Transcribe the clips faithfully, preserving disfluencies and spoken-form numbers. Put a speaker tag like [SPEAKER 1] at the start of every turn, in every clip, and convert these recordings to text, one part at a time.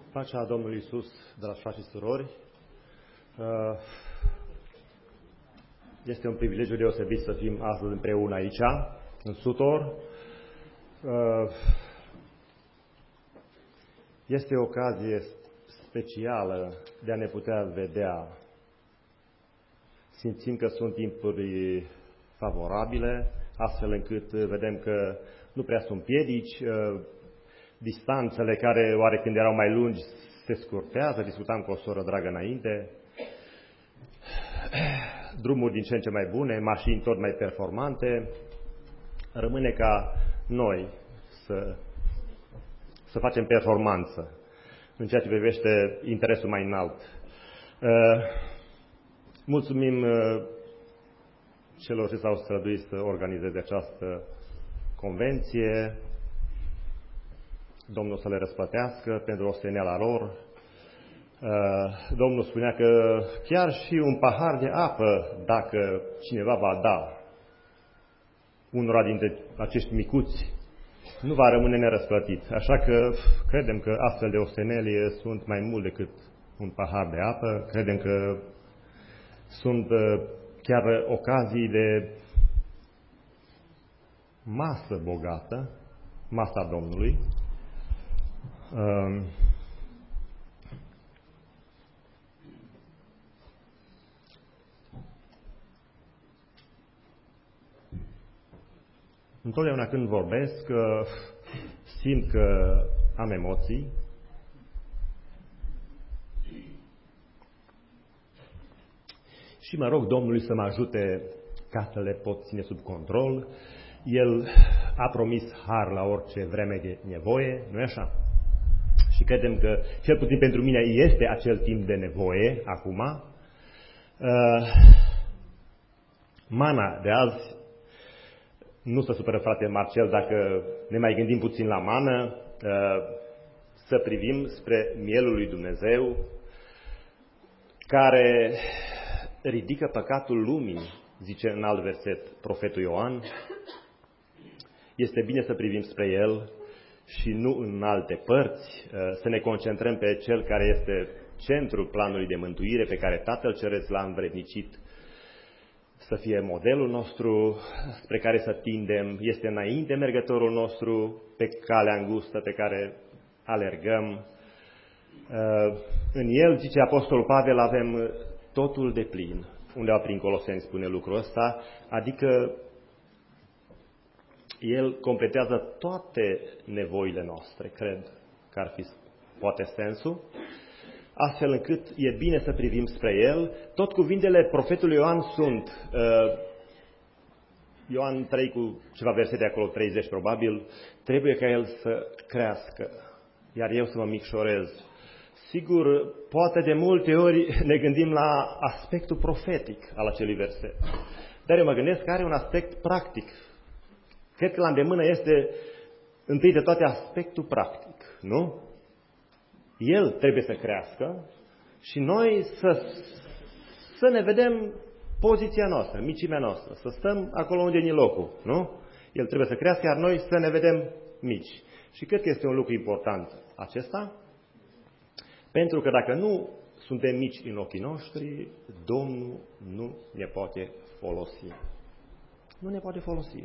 [SPEAKER 1] Pacea Domnului Iisus, dragi frați și surori, este un privilegiu deosebit să fim astăzi împreună aici, în Sutor. Este o ocazie specială de a ne putea vedea. Simțim că sunt timpuri favorabile, astfel încât vedem că nu prea sunt piedici, distanțele care oarecând erau mai lungi se scurtează, discutam cu o soră dragă înainte, drumuri din ce în ce mai bune, mașini tot mai performante. Rămâne ca noi să, să facem performanță în ceea ce privește interesul mai înalt. Mulțumim celor ce s-au străduit să organizeze această convenție. Domnul să le răsplătească pentru osteneala lor. Domnul spunea că chiar și un pahar de apă, dacă cineva va da unora dintre acești micuți, nu va rămâne nerăsplătit. Așa că credem că astfel de osteneli sunt mai mult decât un pahar de apă. Credem că sunt chiar ocazii de masă bogată, masa Domnului. Um, Întotdeauna când vorbesc, simt că am emoții. Și mă rog Domnului să mă ajute ca să le pot ține sub control. El a promis har la orice vreme de nevoie, nu-i așa? Și credem că, cel puțin pentru mine, este acel timp de nevoie acum. Uh, mana de azi, nu se supără frate Marcel dacă ne mai gândim puțin la mană, uh, să privim spre mielul lui Dumnezeu, care ridică păcatul lumii, zice în alt verset profetul Ioan. Este bine să privim spre el și nu în alte părți, să ne concentrăm pe cel care este centrul planului de mântuire, pe care Tatăl Ceresc l-a învrednicit să fie modelul nostru, spre care să tindem, este înainte mergătorul nostru pe calea îngustă pe care alergăm. În el, zice Apostolul Pavel, avem totul de plin. Undeva prin Coloseni spune lucrul ăsta, adică el completează toate nevoile noastre, cred că ar fi poate sensul, astfel încât e bine să privim spre el. Tot cuvintele profetului Ioan sunt, uh, Ioan trei cu ceva versete acolo, treizeci probabil, trebuie ca el să crească, iar eu să mă micșorez. Sigur, poate de multe ori ne gândim la aspectul profetic al acelui verset, dar eu mă gândesc că are un aspect practic. Cred că la îndemână este, întâi de toate, aspectul practic, nu? El trebuie să crească și noi să, să ne vedem poziția noastră, micimea noastră, să stăm acolo unde e locul, nu? El trebuie să crească, iar noi să ne vedem mici. Și cred că este un lucru important acesta, pentru că dacă nu suntem mici în ochii noștri, Domnul nu ne poate folosi. Nu ne poate folosi.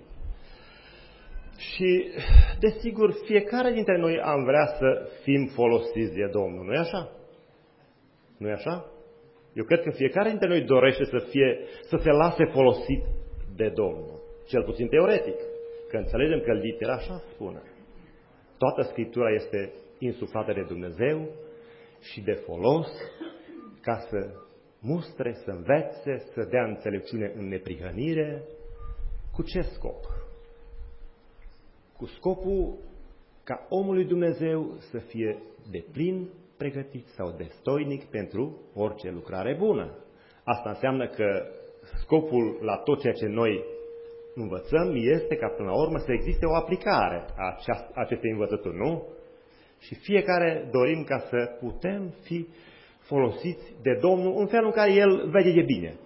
[SPEAKER 1] Și, desigur, fiecare dintre noi am vrea să fim folosiți de Domnul, nu-i așa? Nu-i așa? Eu cred că fiecare dintre noi dorește să, fie, să se lase folosit de Domnul, cel puțin teoretic, că înțelegem că litera așa spune. Toată Scriptura este insuflată de Dumnezeu și de folos ca să mustre, să învețe, să dea înțelepciune în neprihănire. Cu ce scop? Cu scopul ca omul lui Dumnezeu să fie deplin pregătit sau destoinic pentru orice lucrare bună. Asta înseamnă că scopul la tot ceea ce noi învățăm este ca până la urmă să existe o aplicare a acestei învățături, nu? Și fiecare dorim ca să putem fi folosiți de Domnul în felul în care El vede de bine.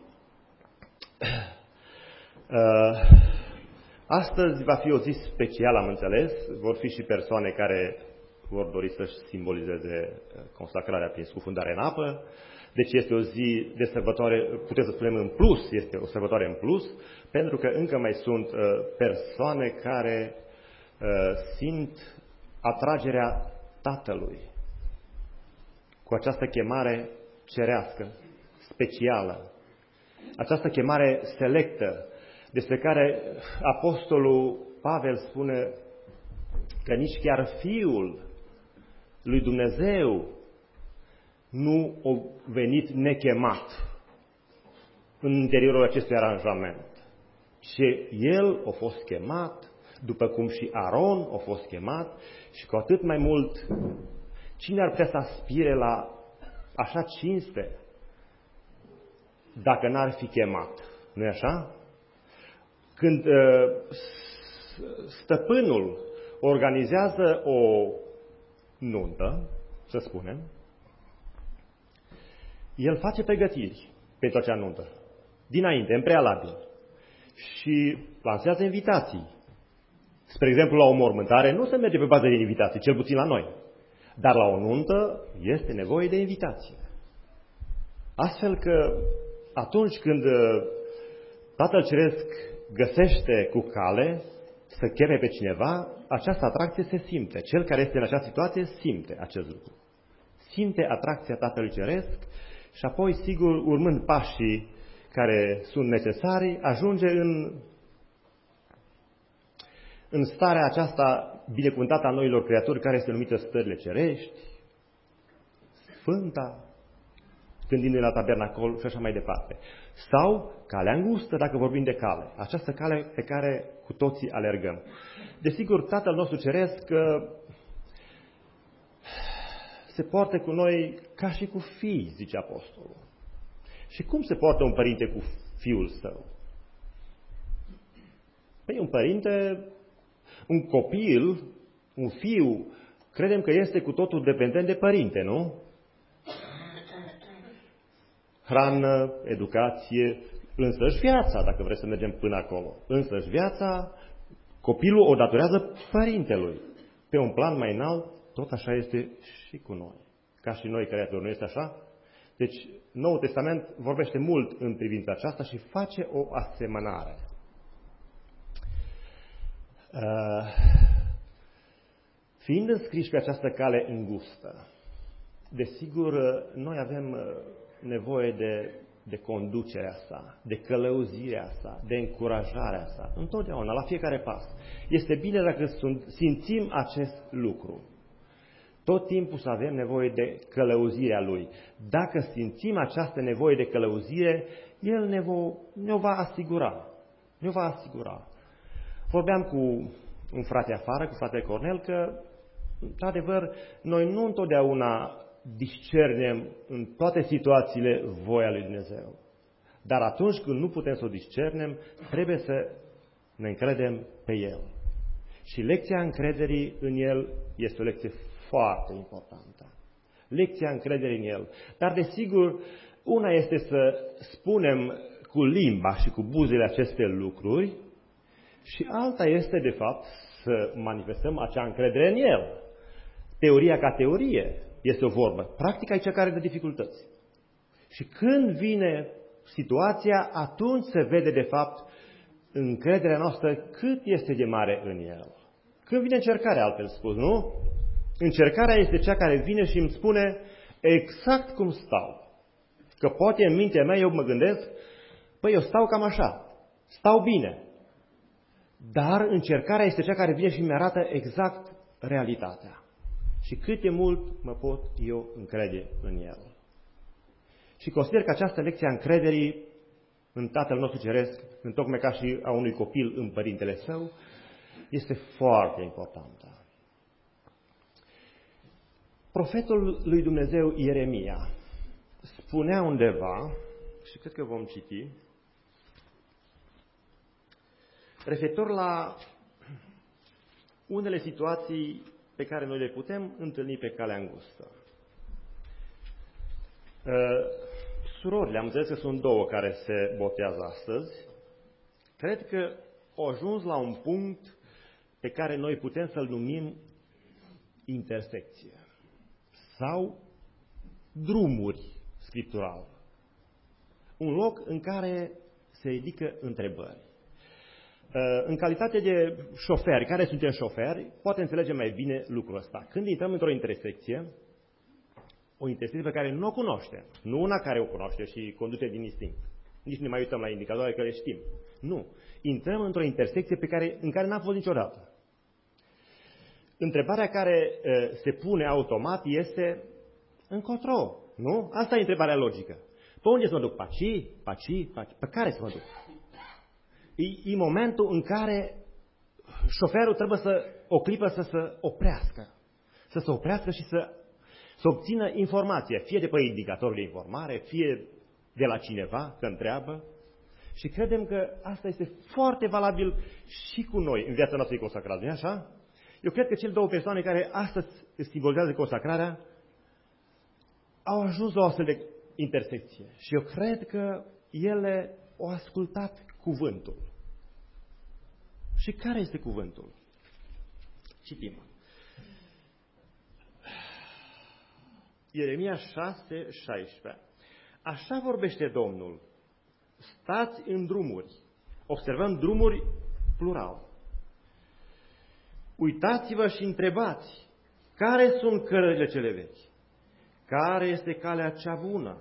[SPEAKER 1] Astăzi va fi o zi specială, am înțeles. Vor fi și persoane care vor dori să-și simbolizeze consacrarea prin scufundare în apă. Deci este o zi de sărbătoare, putem să spunem în plus, este o sărbătoare în plus, pentru că încă mai sunt persoane care simt atragerea Tatălui cu această chemare cerească, specială, această chemare selectă, despre care Apostolul Pavel spune că nici chiar Fiul lui Dumnezeu nu a venit nechemat în interiorul acestui aranjament, ci El a fost chemat, după cum și Aron a fost chemat, și cu atât mai mult, cine ar putea să aspire la așa cinste dacă n-ar fi chemat? Nu-i așa? Când uh, stăpânul organizează o nuntă, să spunem, el face pregătiri pentru acea nuntă, dinainte, în prealabil, și lansează invitații. Spre exemplu, la o mormântare nu se merge pe bază de invitații, cel puțin la noi. Dar la o nuntă este nevoie de invitație. Astfel că atunci când Tatăl Ceresc găsește cu cale să cheme pe cineva, această atracție se simte. Cel care este în această situație simte acest lucru. Simte atracția Tatălui Ceresc și apoi, sigur, urmând pașii care sunt necesari, ajunge în, în starea aceasta binecuvântată a noilor creaturi, care este numită stările cerești, Sfânta, gândindu-ne la tabernacol și așa mai departe. Sau calea îngustă, dacă vorbim de cale. Această cale pe care cu toții alergăm. Desigur, Tatăl nostru Ceresc se poartă cu noi ca și cu fii, zice Apostolul. Și cum se poartă un părinte cu fiul său? Păi un părinte, un copil, un fiu, credem că este cu totul dependent de părinte, nu? Hrană, educație, însăși viața, dacă vreți să mergem până acolo. Însăși viața, copilul o datorează părintelui. Pe un plan mai înalt, tot așa este și cu noi. Ca și noi creatori, nu este așa? Deci, Noul Testament vorbește mult în privința aceasta și face o asemănare. Uh, fiind înscriși pe această cale îngustă, desigur, noi avem nevoie de, de conducerea sa, de călăuzirea sa, de încurajarea sa, întotdeauna, la fiecare pas. Este bine dacă sunt, simțim acest lucru. Tot timpul să avem nevoie de călăuzirea Lui. Dacă simțim această nevoie de călăuzire, El ne, vo, ne va asigura. Ne va asigura. Vorbeam cu un frate afară, cu fratele Cornel, că, într-adevăr, noi nu întotdeauna discernem în toate situațiile voia lui Dumnezeu. Dar atunci când nu putem să o discernem, trebuie să ne încredem pe El. Și lecția încrederii în El este o lecție foarte importantă. Lecția încrederii în El. Dar, desigur, una este să spunem cu limba și cu buzele aceste lucruri și alta este, de fapt, să manifestăm acea încredere în El. Teoria ca teorie este o vorbă. Practica e cea care dă dificultăți. Și când vine situația, atunci se vede, de fapt, încrederea noastră cât este de mare în El. Când vine încercarea, altfel spus, nu? Încercarea este cea care vine și îmi spune exact cum stau. Că poate în mintea mea eu mă gândesc, păi eu stau cam așa, stau bine. Dar încercarea este cea care vine și mi arată exact realitatea. Și cât de mult mă pot eu încrede în El. Și consider că această lecție a încrederii în Tatăl nostru Ceresc, întocmai ca și a unui copil în părintele său, este foarte importantă. Profetul lui Dumnezeu Ieremia spunea undeva, și cred că vom citi, referitor la unele situații pe care noi le putem întâlni pe calea îngustă. Surorile, am înțeles că sunt două care se botează astăzi. Cred că au ajuns la un punct pe care noi putem să-l numim intersecție sau drumuri scriptural. Un loc în care se ridică întrebări. În calitate de șoferi, care suntem șoferi, poate înțelegem mai bine lucrul ăsta. Când intrăm într-o intersecție, o intersecție pe care nu o cunoaștem, nu una care o cunoaște și conduce din instinct. Nici nu ne mai uităm la indicatoare că le știm. Nu. Intrăm într-o intersecție pe care, în care n-am fost niciodată. Întrebarea care uh, se pune automat este încotro, nu? Asta e întrebarea logică. Pe unde să mă duc? Paci? Paci? Paci? Pe care să mă duc? E, e momentul în care șoferul trebuie să o clipă să se oprească. Să se oprească și să, să obțină informație, fie de pe indicatorul de informare, fie de la cineva, că întreabă. Și credem că asta este foarte valabil și cu noi în viața noastră de consacrare, nu-i așa? Eu cred că cele două persoane care astăzi simbolizează consacrarea au ajuns la o astfel de intersecție. Și eu cred că ele au ascultat cuvântul. Și care este cuvântul? Citim. Ieremia șase șaisprezece. Așa vorbește Domnul. Stați în drumuri. Observăm drumuri plural. Uitați-vă și întrebați, care sunt cărările cele vechi? Care este calea cea bună?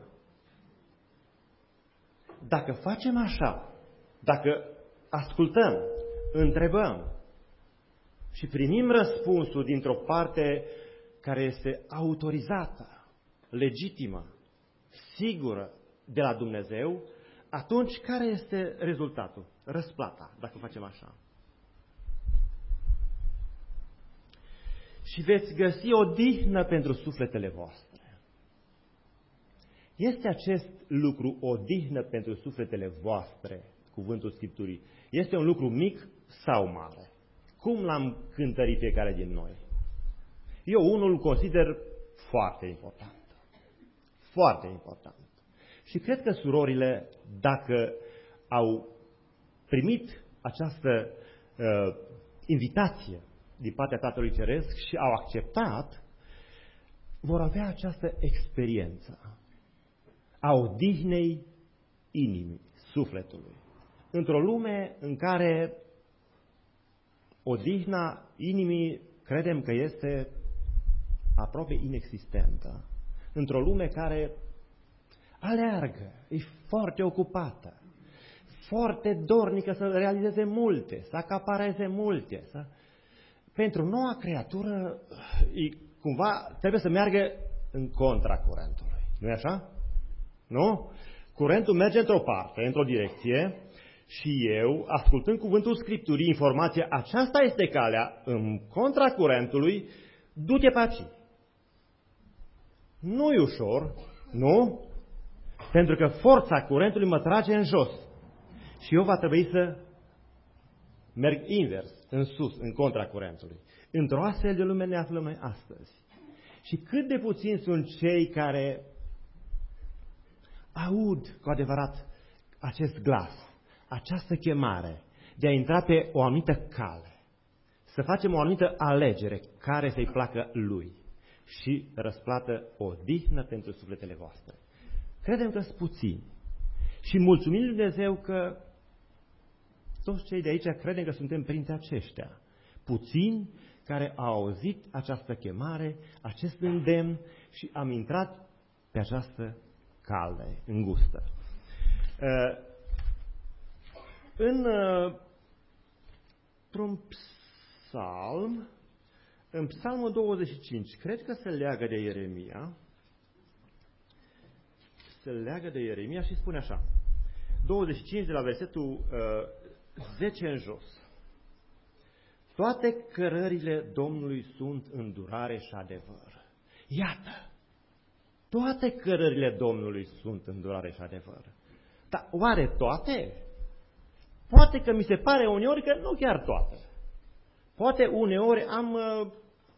[SPEAKER 1] Dacă facem așa, dacă ascultăm, întrebăm și primim răspunsul dintr-o parte care este autorizată, legitimă, sigură de la Dumnezeu, atunci care este rezultatul? Răsplata, dacă facem așa. Și veți găsi odihnă pentru sufletele voastre. Este acest lucru odihnă pentru sufletele voastre, cuvântul Scripturii? Este un lucru mic sau mare? Cum l-am cântărit fiecare din noi? Eu unul îl consider foarte important. Foarte important. Și cred că surorile, dacă au primit această uh, invitație din partea Tatălui Ceresc și au acceptat, vor avea această experiență a odihnei inimii, sufletului. Într-o lume în care odihna inimii credem că este aproape inexistentă, într-o lume care aleargă, e foarte ocupată, foarte dornică să realizeze multe, să acapareze multe. Să... Pentru noua creatură, e, cumva, trebuie să meargă în contra curentului. Nu-i așa? Nu? Curentul merge într-o parte, într-o direcție și eu, ascultând cuvântul Scripturii, informația, aceasta este calea, în contra curentului, du-te pe aici. Nu-i ușor, nu? Pentru că forța curentului mă trage în jos. Și eu va trebui să merg invers, în sus, în contra curentului. Într-o astfel de lume ne aflăm noi astăzi. Și cât de puțini sunt cei care aud cu adevărat acest glas, această chemare de a intra pe o anumită cale, să facem o anumită alegere care să-i placă lui și răsplată odihnă pentru sufletele voastre. Credem că sunt puțini și mulțumim lui Dumnezeu că toți cei de aici credem că suntem printre aceștia. Puțini care au auzit această chemare, acest îndemn și am intrat pe această cale îngustă. În un psalm, în psalmul douăzeci și cinci, cred că se leagă de Ieremia, se leagă de Ieremia și spune așa, douăzeci și cinci de la versetul uh, zece în jos. Toate cărările Domnului sunt îndurare și adevăr. Iată, toate cărările Domnului sunt îndurare și adevăr. Dar oare toate? Poate că mi se pare uneori că nu chiar toate. Poate uneori am uh,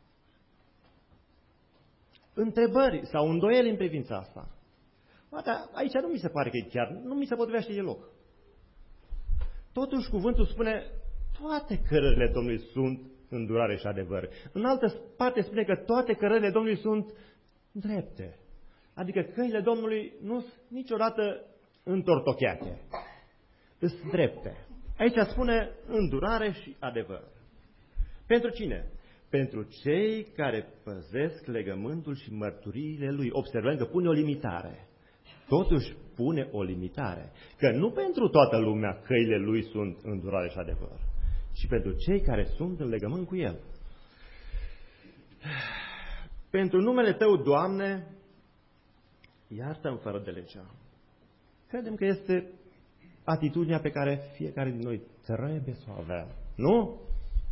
[SPEAKER 1] întrebări sau îndoieli în privința asta. Dar aici nu mi se pare că e chiar, nu mi se potrivește deloc. Totuși cuvântul spune, toate cărările Domnului sunt îndurare și adevăr. În altă parte spune că toate cărările Domnului sunt drepte. Adică căile Domnului nu sunt niciodată întortocheate. Sunt drepte. Aici spune îndurare și adevăr. Pentru cine? Pentru cei care păzesc legământul și mărturiile lui. Observăm că pune o limitare. Totuși pune o limitare. Că nu pentru toată lumea căile lui sunt îndurare și adevăr, ci pentru cei care sunt în legământ cu el. Pentru numele Tău, Doamne, iartă-mi fără de legea. Credem că este atitudinea pe care fiecare din noi trebuie să o avem. Nu?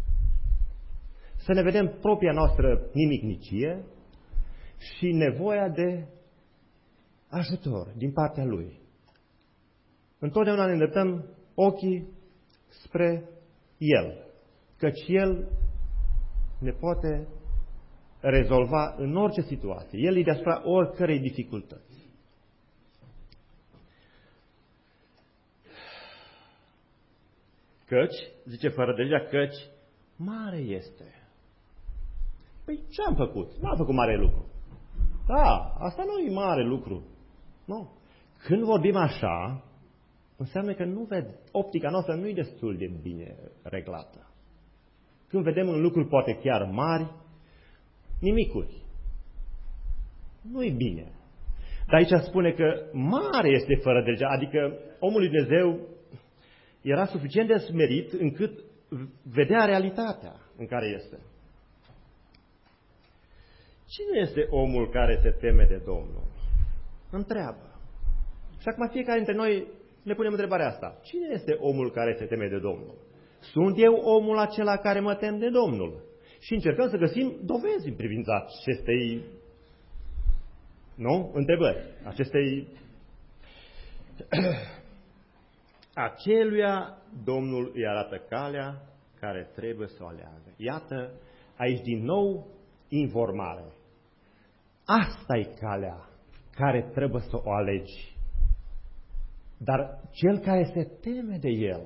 [SPEAKER 1] Să ne vedem propria noastră nimicnicie și nevoia de ajutor din partea Lui. Întotdeauna ne îndreptăm ochii spre El, căci El ne poate rezolva în orice situație. El e deasupra oricărei dificultăți. Căci, zice fără de legea, căci mare este. Păi ce am făcut? Nu am făcut mare lucru. Da, asta nu e mare lucru. Nu. Când vorbim așa, înseamnă că nu ved, optica noastră nu e destul de bine reglată. Când vedem în lucruri poate chiar mari, nimicuri. Nu e bine. Dar aici spune că mare este fără de legea, adică omul lui Dumnezeu era suficient de smerit încât vedea realitatea în care este. Cine este omul care se teme de Domnul? Întreabă. Și acum fiecare dintre noi ne punem întrebarea asta. Cine este omul care se teme de Domnul? Sunt eu omul acela care mă tem de Domnul? Și încercăm să găsim dovezi în privința acestei, nu? Întrebări. Acestei... Aceluia Domnul îi arată calea care trebuie să o aleagă. Iată, aici din nou informare. Asta e calea care trebuie să o alegi. Dar cel care se teme de El,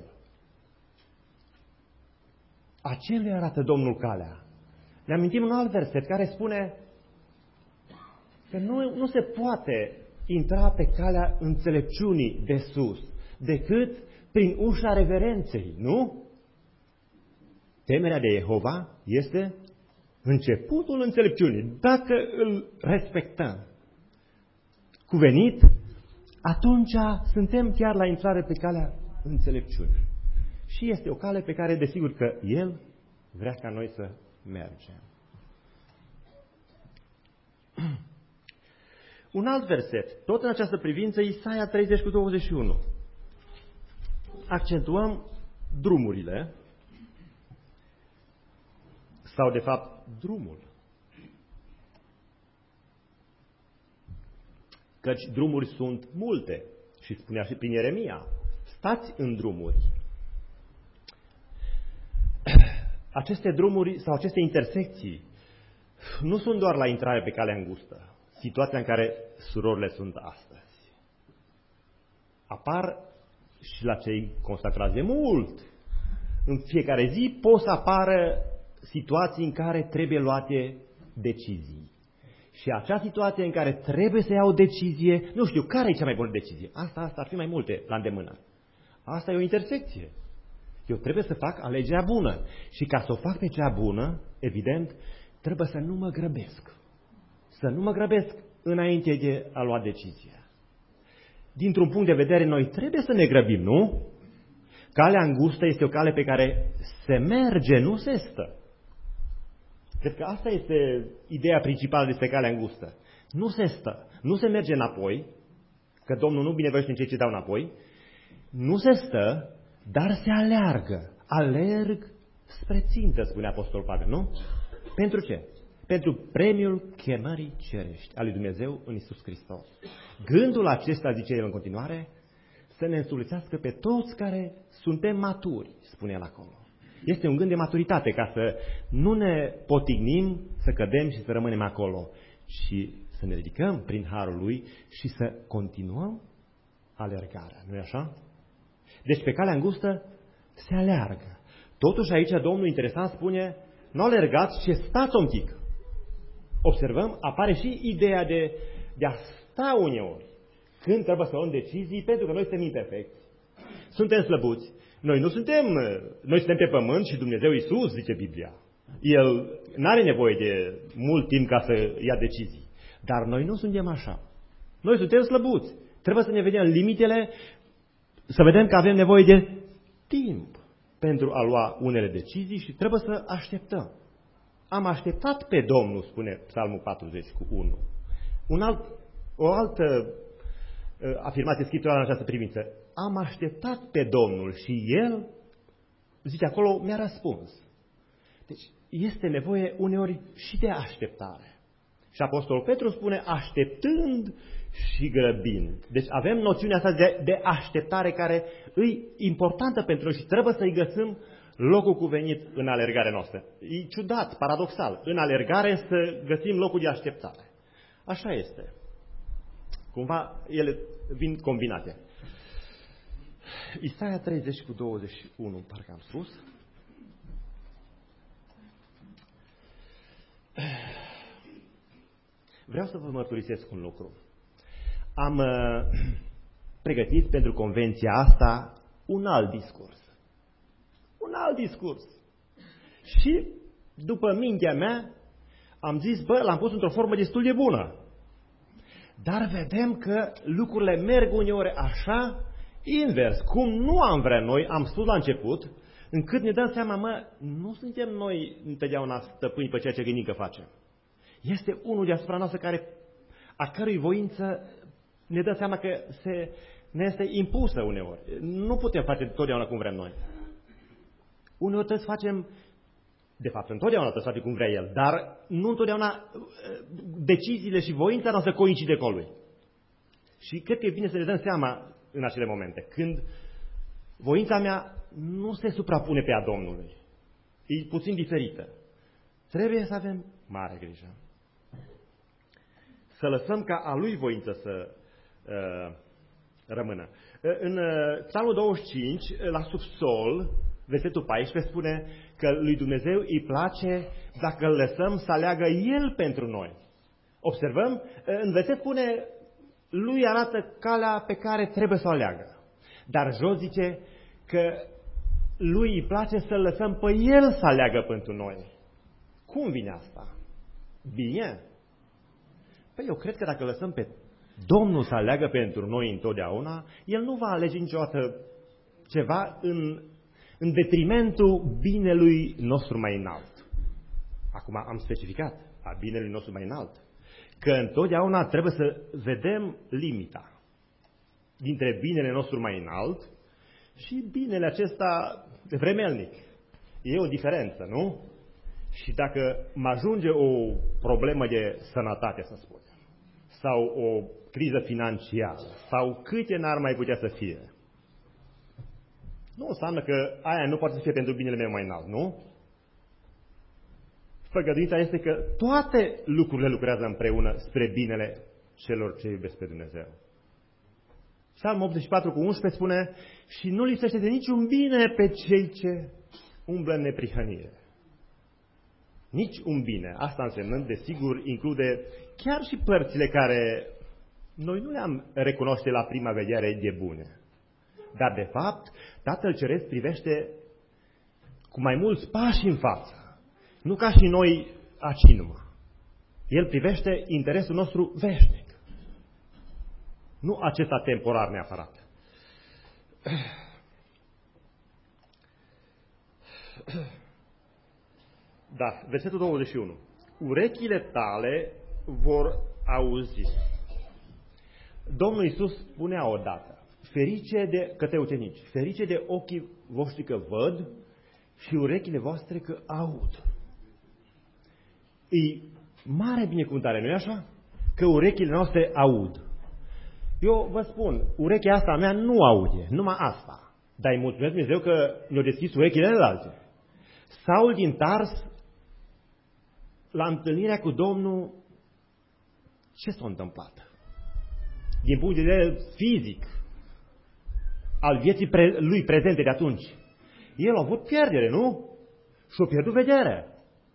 [SPEAKER 1] acelui arată Domnul calea. Ne amintim un alt verset care spune că nu, nu se poate intra pe calea înțelepciunii de sus, decât prin ușa reverenței, nu? Temerea de Jehova este începutul înțelepciunii. Dacă îl respectăm cuvenit, atunci suntem chiar la intrare pe calea înțelepciunii. Și este o cale pe care, desigur, că El vrea ca noi să mergem. Un alt verset, tot în această privință, Isaia treizeci cu douăzeci și unu. Accentuăm drumurile, sau de fapt drumul. Căci drumuri sunt multe. Și spunea și prin Ieremia, stați în drumuri. Aceste drumuri sau aceste intersecții nu sunt doar la intrare pe calea îngustă, situația în care surorile sunt astăzi. Apar și la cei consacrați de mult. În fiecare zi pot să apară situații în care trebuie luate decizii. Și acea situație în care trebuie să iau o decizie, nu știu, care e cea mai bună decizie? Asta, asta ar fi mai multe la îndemână. Asta e o intersecție. Eu trebuie să fac alegerea bună. Și ca să o fac pe cea bună, evident, trebuie să nu mă grăbesc. Să nu mă grăbesc înainte de a lua decizia. Dintr-un punct de vedere, noi trebuie să ne grăbim, nu? Calea îngustă este o cale pe care se merge, nu se stă. Cred că asta este ideea principală despre calea îngustă. Nu se stă, nu se merge înapoi, că Domnul nu binevoiește în cei ce dau înapoi, nu se stă, dar se aleargă. Alerg spre țintă, spune Apostolul Pavel, nu? Pentru ce? Pentru premiul chemării cerești al lui Dumnezeu în Iisus Hristos. Gândul acesta, zice el în continuare, să ne însulețească pe toți care suntem maturi, spune el acolo. Este un gând de maturitate, ca să nu ne potignim, să cădem și să rămânem acolo, ci să ne ridicăm prin harul lui și să continuăm alergarea. Nu-i așa? Deci pe calea îngustă se aleargă. Totuși aici Domnul interesant spune, nu alergați, ci stați un pic. Observăm, apare și ideea de, de a sta uneori. Când trebuie să luăm decizii, pentru că noi suntem imperfecți. Suntem slăbuți. Noi nu suntem, noi suntem pe pământ și Dumnezeu Iisus, zice Biblia. El nu are nevoie de mult timp ca să ia decizii. Dar noi nu suntem așa. Noi suntem slăbuți. Trebuie să ne vedem limitele, să vedem că avem nevoie de timp pentru a lua unele decizii și trebuie să așteptăm. Am așteptat pe Domnul, spune Psalmul patruzeci cu unu. Un alt, o altă uh, afirmație scripturală în această privință. Am așteptat pe Domnul și El, zice acolo, mi-a răspuns. Deci este nevoie uneori și de așteptare. Și Apostolul Petru spune așteptând și grăbind. Deci avem noțiunea asta de, de așteptare care e importantă pentru noi și trebuie să-i găsim locul cuvenit în alergarea noastră. E ciudat, paradoxal, în alergare să găsim locul de așteptare. Așa este. Cumva ele vin combinate. Isaia treizeci cu douăzeci și unu, parcă am spus. Vreau să vă mărturisesc un lucru. Am uh, pregătit pentru convenția asta un alt discurs. Un alt discurs. Și după mintea mea am zis, bă, l-am pus într-o formă destul de bună. Dar vedem că lucrurile merg uneori așa, invers, cum nu am vrea noi, am spus la început, încât ne dăm seama, mă, nu suntem noi întotdeauna stăpâni pe ceea ce gândim că facem. Este unul deasupra noastră care, a cărui voință ne dă seama că se, ne este impusă uneori. Nu putem face întotdeauna cum vrem noi. Uneori trebuie să facem, de fapt, întotdeauna trebuie să facem cum vrea El, dar nu întotdeauna deciziile și voința noastră coincide cu Lui. Și cred că e bine să ne dăm seama în acele momente, când voința mea nu se suprapune pe a Domnului. E puțin diferită. Trebuie să avem mare grijă. Să lăsăm ca a Lui voință să uh, rămână. În uh, Psalmul douăzeci și cinci, la subsol, versetul paisprezece, spune că lui Dumnezeu îi place dacă îl lăsăm să aleagă El pentru noi. Observăm, în verset spune, Lui arată calea pe care trebuie să o aleagă. Dar jos zice că Lui îi place să-L lăsăm pe El să aleagă pentru noi. Cum vine asta? Bine? Păi eu cred că dacă lăsăm pe Domnul să aleagă pentru noi întotdeauna, El nu va alege niciodată ceva în, în detrimentul binelui nostru mai înalt. Acum am specificat, a binelui nostru mai înalt. Că întotdeauna trebuie să vedem limita dintre binele nostru mai înalt și binele acesta vremelnic. E o diferență, nu? Și dacă mă ajunge o problemă de sănătate, să spunem, sau o criză financiară, sau câte n-ar mai putea să fie, nu înseamnă că aia nu poate să fie pentru binele meu mai înalt, nu? Făgăduința este că toate lucrurile lucrează împreună spre binele celor ce iubesc pe Dumnezeu. Psalmul optzeci și patru cu unsprezece spune, și nu lipsește de niciun bine pe cei ce umblă în neprihănire. Nici un bine. Asta însemnând, desigur, include chiar și părțile care noi nu le-am recunoaște la prima vedere de bune. Dar, de fapt, Tatăl Ceresc privește cu mai mulți pași în față. Nu ca și noi aci numai. El privește interesul nostru veșnic. Nu acesta temporar neapărat. Da, versetul douăzeci și unu. Urechile tale vor auzi. Domnul Iisus spunea odată, ferice de către ucenici, ferice de ochii voștri că văd și urechile voastre că aud. E mare binecuvântare, nu-i așa? Că urechile noastre aud. Eu vă spun, urechea asta a mea nu aude, numai asta. Dar îi mulțumesc Dumnezeu că ne-a deschis urechile de alte. Saul din Tars, la întâlnirea cu Domnul, ce s-a întâmplat? Din punct de vedere fizic, al vieții lui prezente de atunci, el a avut pierdere, nu? Și-a pierdut vederea.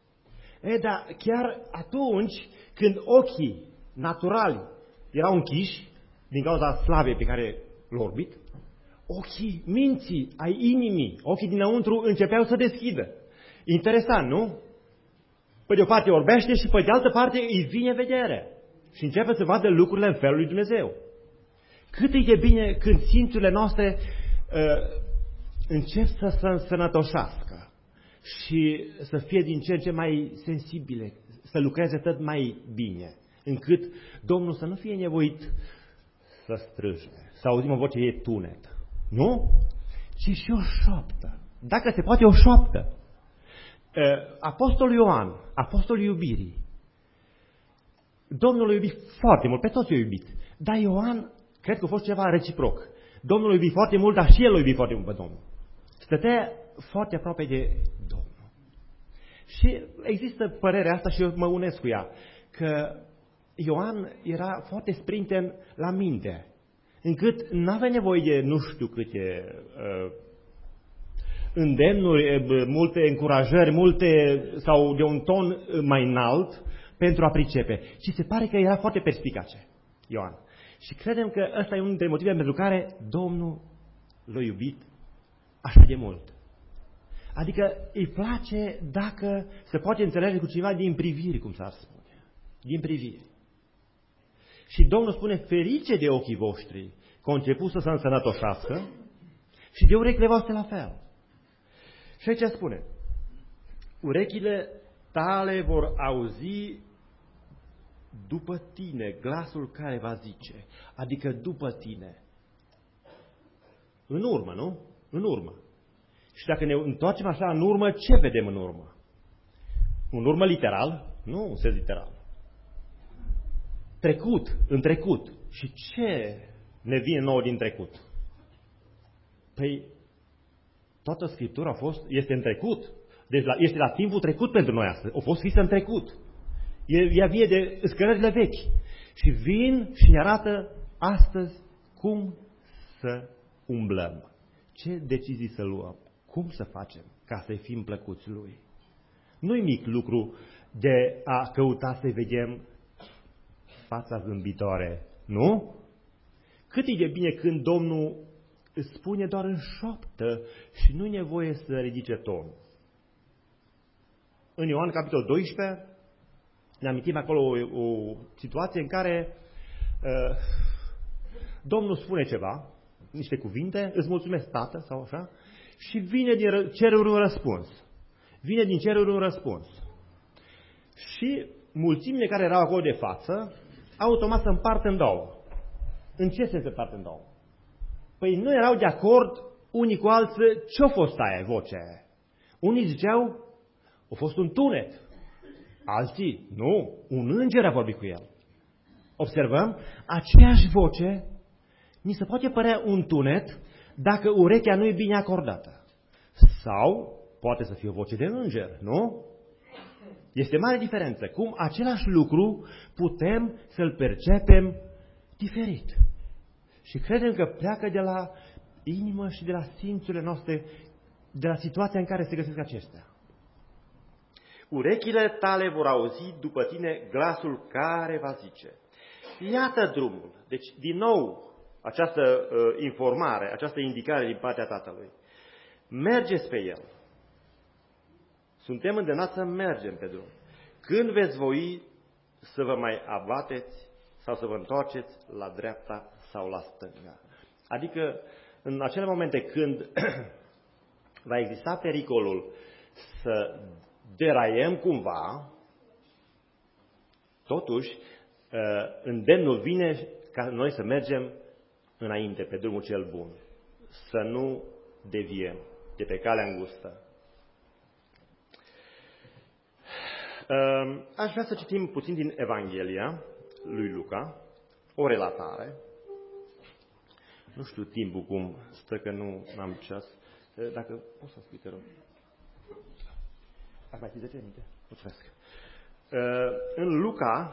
[SPEAKER 1] E, dar chiar atunci când ochii naturali erau închiși din cauza slavei pe care l-au orbit, ochii minții, ai inimii, ochii dinăuntru începeau să deschidă. Interesant, nu? Pe de o parte orbește și pe de altă parte îi vine vedere și începe să vadă lucrurile în felul lui Dumnezeu. Cât e de bine când simțurile noastre uh, încep să se însănătoșească și să fie din ce în ce mai sensibile, să lucreze tot mai bine, încât Domnul să nu fie nevoit să strâje, să auzim o voce, e tunet. Nu? Ci și o șoaptă. Dacă se poate, o șoaptă. Apostolul Ioan, apostolul iubirii, Domnul l-a iubit foarte mult, pe toți l-a iubit. Dar Ioan, cred că a fost ceva reciproc. Domnul l-a iubit foarte mult, dar și el l-a iubit foarte mult pe Domnul. Stătea foarte aproape de Domnul. Și există părerea asta și eu mă unesc cu ea, că Ioan era foarte sprinten la minte, încât nu avea nevoie de nu știu câte uh, îndemnuri, multe încurajări, multe sau de un ton mai înalt pentru a pricepe. Și se pare că era foarte perspicace, Ioan. Și credem că ăsta e unul dintre motivele pentru care Domnul l-a iubit așa de mult. Adică îi place dacă se poate înțelege cu ceva din priviri, cum s-ar spune. Din priviri. Și Domnul spune, ferice de ochii voștri, că au început să se însănătoșească și de urechile voastre la fel. Și aici spune, urechile tale vor auzi după tine glasul care va zice, adică după tine. În urmă, nu? În urmă. Și dacă ne întoarcem așa în urmă, ce vedem în urmă? În urmă literal? Nu, în sens literal. Trecut, în trecut. Și ce ne vine nouă din trecut? Păi, toată Scriptura a fost, este în trecut. Deci la, este la timpul trecut pentru noi astăzi. A fost scrisă în trecut. Ea vine de scărările vechi. Și vin și ne arată astăzi cum să umblăm. Ce decizii să luăm. Cum să facem ca să-i fim plăcuți Lui. Nu-i mic lucru de a căuta să-i vedem fața zâmbitoare. Nu? Cât e de bine când Domnul îți spune doar în șoaptă și nu-i nevoie să ridice tonul. În Ioan, capitolul doisprezece, ne amintim acolo o, o situație în care uh, Domnul spune ceva, niște cuvinte, îți mulțumesc, Tată, sau așa, și vine din ceruri un răspuns. Vine din ceruri un răspuns. Și mulțimile care erau acolo de față, automat se împart în două. În ce sens se împart în două? Păi nu erau de acord unii cu alții ce-a fost aia, vocea aia. Unii ziceau, a fost un tunet. Alții, nu, un înger a vorbit cu el. Observăm, aceeași voce ni se poate părea un tunet dacă urechea nu e bine acordată. Sau poate să fie o voce de înger, nu? Este mare diferență. Cum același lucru putem să-l percepem diferit. Și credem că pleacă de la inimă și de la simțurile noastre, de la situația în care se găsesc acestea. Urechile tale vor auzi după tine glasul care va zice. Iată drumul. Deci, din nou, această uh, informare, această indicare din partea Tatălui. Mergeți pe el. Suntem îndemnați să mergem pe drum. Când veți voi să vă mai abateți sau să vă întoarceți la dreapta sau la stânga. Adică, în acele momente când va exista pericolul să deraiem cumva, totuși, îndemnul vine ca noi să mergem înainte, pe drumul cel bun. Să nu deviem de pe calea îngustă. Aș vrea să citim puțin din Evanghelia lui Luca, o relatare. Nu știu timpul cum stă, că nu am ceas. Dacă poți să spui, te rog. Ar mai fi zece minute? Mulțumesc. În Luca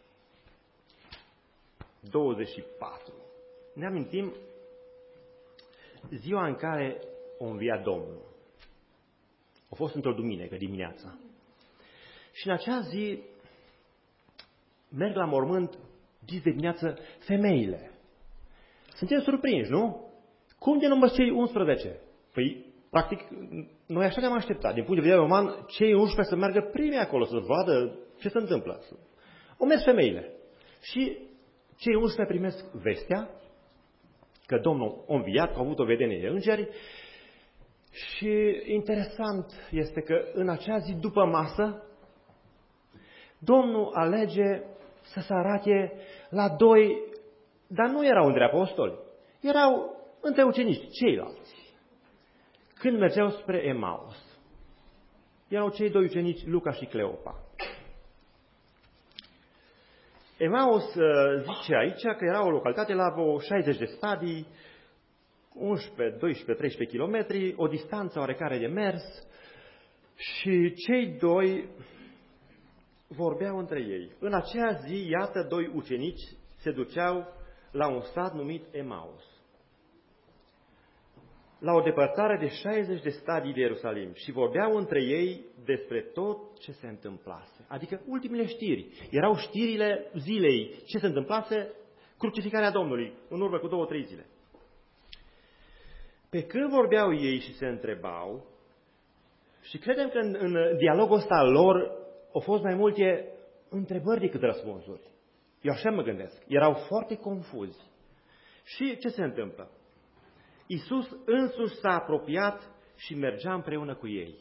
[SPEAKER 1] douăzeci și patru ne amintim ziua în care a înviat Domnul. A fost într-o duminică dimineața. Și în acea zi merg la mormânt dis de dimineață femeile. Suntem surprinși, nu? Cum de număr cei unsprezece? Păi, practic, noi așa ne-am așteptat. Din punct de vedere uman, cei unsprezece să meargă primi acolo, să vadă ce se întâmplă. O mers femeile. Și cei unsprezece primesc vestea că Domnul a înviat, că a avut o vedenie de îngeri. Și interesant este că în acea zi, după masă, Domnul alege să se arate la doi, dar nu erau între apostoli, erau între ucenici, ceilalți. Când mergeau spre Emaus, erau cei doi ucenici, Luca și Cleopa. Emaus zice aici că era o localitate la vreo șaizeci de stadii, unsprezece, doisprezece, treisprezece kilometri, o distanță oarecare de mers și cei doi vorbeau între ei. În acea zi, iată, doi ucenici se duceau la un sat numit Emaus, la o depărtare de șaizeci de stadii de Ierusalim și vorbeau între ei despre tot ce se întâmplase. Adică ultimele știri. Erau știrile zilei. Ce se întâmplase? Crucificarea Domnului, în urmă cu două, trei zile. Pe când vorbeau ei și se întrebau, și credem că în, în dialogul ăsta al lor au fost mai multe întrebări decât răspunsuri. Eu așa mă gândesc. Erau foarte confuzi. Și ce se întâmplă? Iisus însuși s-a apropiat și mergea împreună cu ei.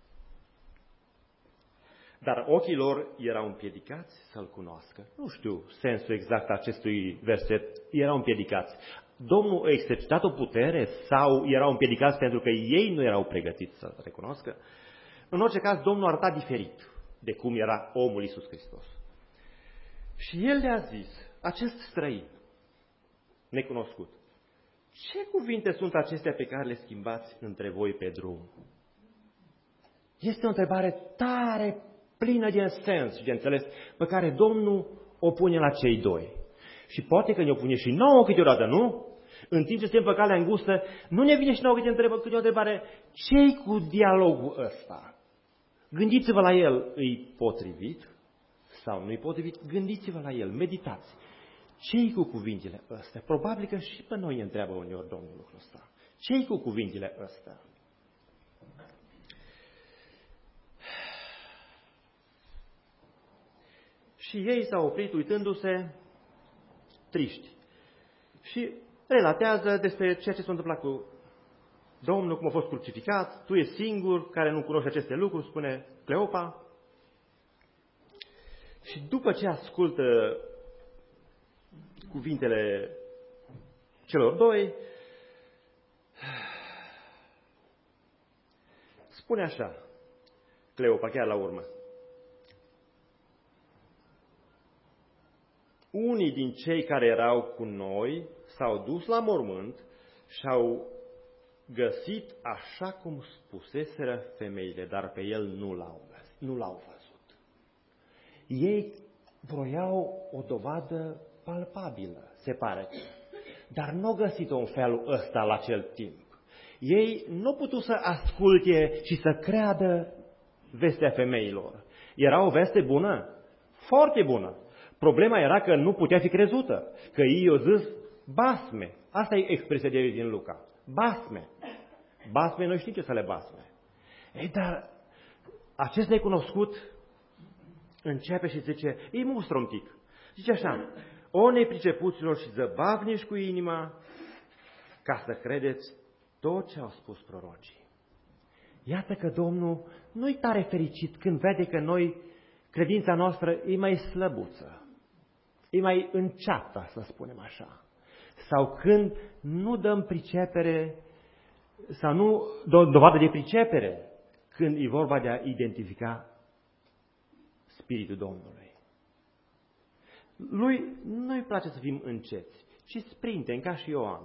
[SPEAKER 1] Dar ochii lor erau împiedicați să-L cunoască. Nu știu sensul exact acestui verset. Erau împiedicați. Domnul a exercitat o putere sau erau împiedicați pentru că ei nu erau pregătiți să recunoască? În orice caz, Domnul arăta diferit de cum era omul Iisus Hristos. Și El le-a zis, acest străin necunoscut, ce cuvinte sunt acestea pe care le schimbați între voi pe drum? Este o întrebare tare, plină de sens și de înțeles, pe care Domnul o pune la cei doi. Și poate că ne-o pune și nouă câteodată, nu? În timp ce suntem pe calea îngustă, nu ne vine și nouă câte întrebă, câte o întrebare, ce-i cu dialogul ăsta? Gândiți-vă la el, îi potrivit sau nu-i potrivit? Gândiți-vă la el, meditați. Ce-i cu cuvintele astea? Probabil că și pe noi ne întreabă uneori Domnul lucrul ăsta. Ce-i cu cuvintele astea? Și ei s-au oprit uitându-se triști. Și relatează despre ceea ce s-a întâmplat cu Domnul, cum a fost crucificat. Tu ești singur care nu cunoști aceste lucruri, spune Cleopa. Și după ce ascultă cuvintele celor doi, spune așa, Cleopa, chiar la urmă. Unii din cei care erau cu noi s-au dus la mormânt și au găsit așa cum spuseseră femeile, dar pe el nu l-au, nu l-au văzut. Ei vroiau o dovadă palpabilă, se pare, dar nu au găsit-o în felul ăsta la acel timp. Ei nu puteau să asculte și să creadă vestea femeilor. Era o veste bună, foarte bună. Problema era că nu putea fi crezută, că ei i-au zis basme. Asta e expresia de aici din Luca. Basme. Basme, noi știm ce să le basme. Ei, dar acest necunoscut începe și zice, îi mustră un pic. Zice așa, o nepricepuților și zăbavnici cu inima, ca să credeți tot ce au spus prorocii. Iată că Domnul nu-i tare fericit când vede că noi, credința noastră, e mai slăbuță. E mai înceată, să spunem așa. Sau când nu dăm pricepere, sau nu dăm dovadă de pricepere, când e vorba de a identifica Spiritul Domnului. Lui nu-i place să fim înceți, ci sprinten, ca și Ioan.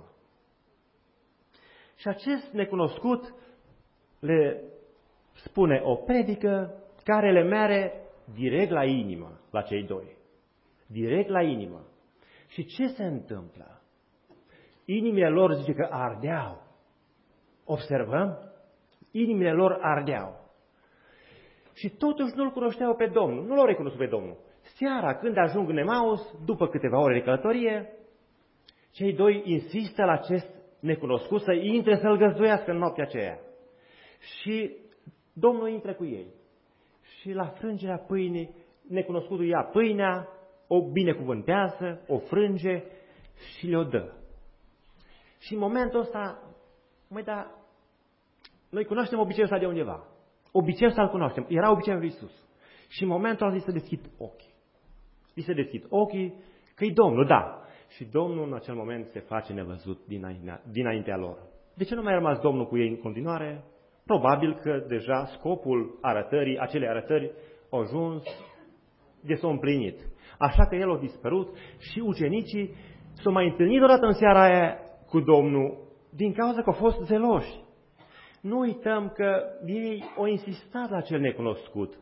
[SPEAKER 1] Și acest necunoscut le spune o predică care le mere direct la inimă, la cei doi. Direct la inimă. Și ce se întâmplă? Inimile lor zice că ardeau. Observăm? Inimile lor ardeau. și totuși nu-L cunoșteau pe Domnul, nu L-au recunoscut pe Domnul. Seara, când ajung în Emaus, după câteva ore de călătorie, cei doi insistă la acest necunoscut să intre să-L găzduiască în noaptea aceea. Și Domnul intră cu ei. Și la frângerea pâinii, necunoscutul ia pâinea, o binecuvântează, o frânge și le-o dă. Și în momentul ăsta, măi, dar noi cunoaștem obiceiul ăsta de undeva. Obiceiul ăsta îl cunoaștem. Era obiceiul lui Iisus. Și în momentul ăla li se deschid ochii. Li se deschid ochii că-i Domnul, da. Și Domnul în acel moment se face nevăzut dinaintea, dinaintea lor. De ce nu mai a rămas Domnul cu ei în continuare? Probabil că deja scopul arătării, acelei arătări, a ajuns de s-a împlinit. Așa că el a dispărut și ucenicii s-au mai întâlnit odată în seara aia cu Domnul din cauza că au fost zeloși. Nu uităm că ei au insistat la cel necunoscut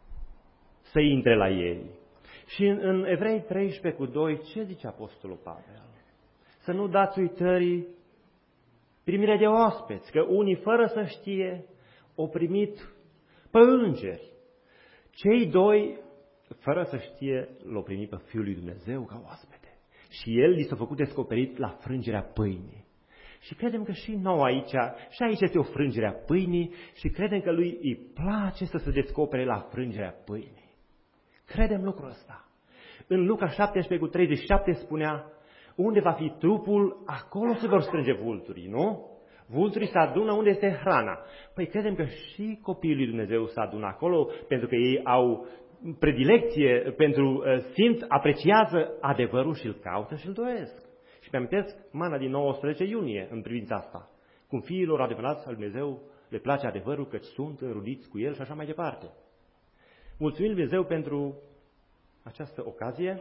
[SPEAKER 1] să intre la ei. Și în, în Evrei treisprezece cu doi, ce zice Apostolul Pavel? Să nu dați uitării primirea de oaspeți, că unii fără să știe au primit pe îngeri. Cei doi, fără să știe, l-au primit pe Fiul lui Dumnezeu ca oaspete. Și el li s-a făcut descoperit la frângerea pâinii. Și credem că și nouă aici, și aici este o frângere a pâinii și credem că lui îi place să se descopere la frângerea pâinii. Credem lucrul ăsta. În Luca șaptesprezece cu treizeci și șapte spunea, unde va fi trupul, acolo se vor strânge vulturii, nu? Vulturii se adună unde este hrana. Păi credem că și copiii lui Dumnezeu se adună acolo, pentru că ei au predilecție pentru simt, apreciază adevărul și îl caută și îl doresc. Și mi-amintesc mana din nouăsprezece iunie în privința asta. Cum fiilor adevărați al Dumnezeu le place adevărul, căci sunt înrudiți cu el și așa mai departe. Mulțumim Lui Dumnezeu pentru această ocazie.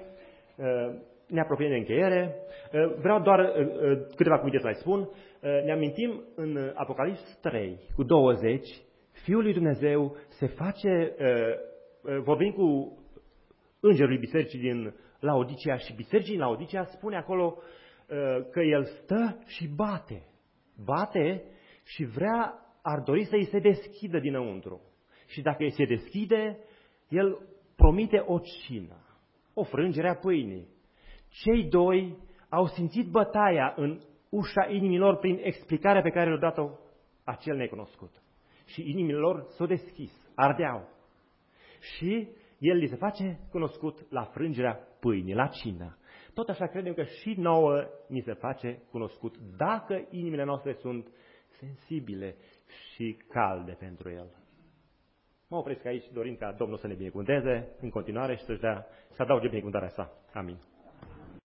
[SPEAKER 1] Ne apropiem de încheiere. Vreau doar câteva cuvinte să mai spun. Ne amintim în Apocalips trei cu douăzeci, Fiul lui Dumnezeu se face, vorbim cu îngerul bisericii din Laodicea și bisericii din Laodicea spune acolo că el stă și bate. Bate și vrea, ar dori să îi se deschidă dinăuntru. Și dacă îi se deschide, el promite o cină, o frângere a pâinii. Cei doi au simțit bătaia în ușa inimilor prin explicarea pe care le-a dat-o acel necunoscut. Și inimile lor s-au deschis, ardeau. Și el li se face cunoscut la frângerea pâinii, la cină. Tot așa credem că și nouă ni se face cunoscut dacă inimile noastre sunt sensibile și calde pentru el. Mă opresc aici dorind ca Domnul să ne binecuvânteze în continuare și să-și dea, să adauge binecuvântarea sa. Amin.